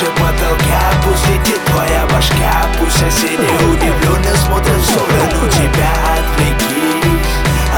выше потолка, пусть летит твоя башка, пусть соседи удивленно смотрят в сторону тебя. Отвлекись,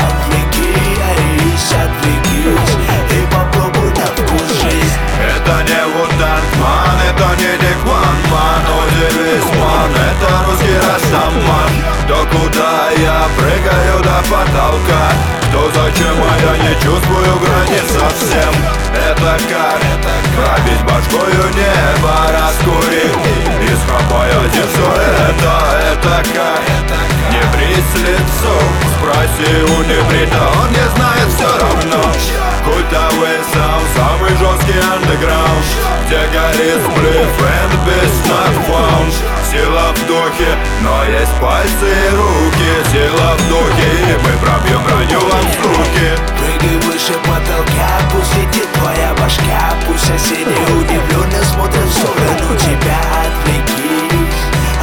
отвлекись и попробуй на вкус жизнь. Это не Вутангман, это не Дикванман, удивись, ман, это русский растаман. То куда я прыгаю до потолка, то зачем, а я не чувствую границ совсем. Это как пробить башкою небо, раскурить и схапая все это как не брить лицо. Спроси у небрита, он не знает все равно. Культовый саунд, самый жесткий андеграунд, где горит сплив, энд без нокдаун. Сила в духе, но есть пальцы и руки. Сила в духе, и мы пробьем броню вам с руки. Прыгай выше потолка, пусть летит твоя башка, пусть соседи удивленно смотрят в сторону тебя. Отвлекись,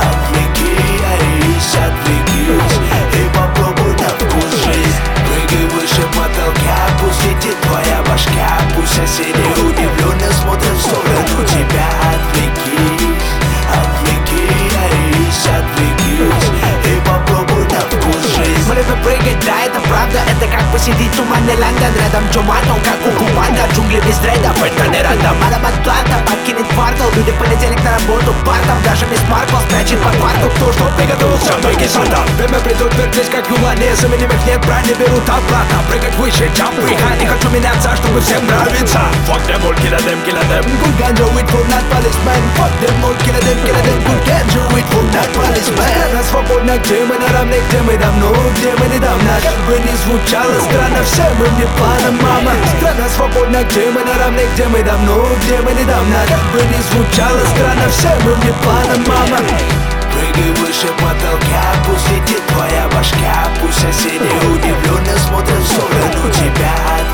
отвлекись и попробуй на вкус жизнь. Прыгай выше потолка, пусть летит твоя башка, пусть соседи удивленно смотрят в сторону тебя. Отвлекись, отвлекись и попробуй на вкус жизнь. Мы любим прыгать, да, это правда. Это как посетить туманный Лондон. Рядом Джуман, он как укупанда. Джунгли без трейдов, это не рандом. Надо подплата, покинет квартал. Люди в понедельник на работу партом. Даже мисс Марпл спрячет под парку. Кто что приготовился, ноги сандал. Время придут вертеть, как юлане. Заменим их, нет, брань не берут обратно. Прыгать выше, jump behind. Не хочу меняться, чтобы всем нравиться. Fuck them all, kill them, kill them. Good ganja, it will not policeman. Fuck them all, kill them. Good ganja, it will not policeman. Страна свободна, где мы наравне, где мы давно, где мы недавно. Как бы ни звучало странно, все мы не планом, мама. Страна свободна, где мы наравне, где мы давно, где мы недавно. Как бы ни звучало странно, все мы не планом, мама. Прыгай выше потолка, пусть летит твоя башка, пусть соседи удивленно смотрят в сторону тебя.